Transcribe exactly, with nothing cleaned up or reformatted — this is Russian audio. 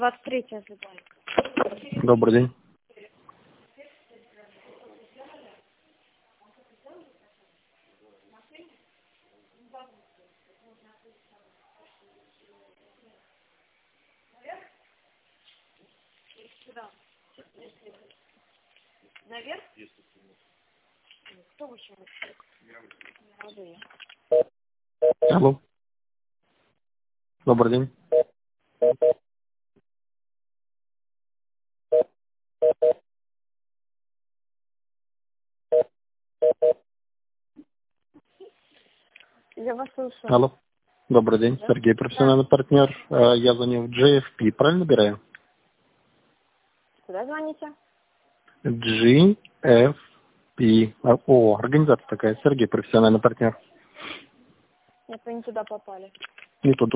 двадцать третье задание. Добрый день. Наверх? Кто вышел? Молодые. Алло. Добрый день. Я вас слышу. Алло. Добрый день. Да? Сергей, профессиональный Да. партнер. Э, Я звоню в джей эф пи. Правильно набираю? Куда звоните? джей эф пи. А, О, организация такая. Сергей, профессиональный партнер. Нет, вы не туда попали. Не туда.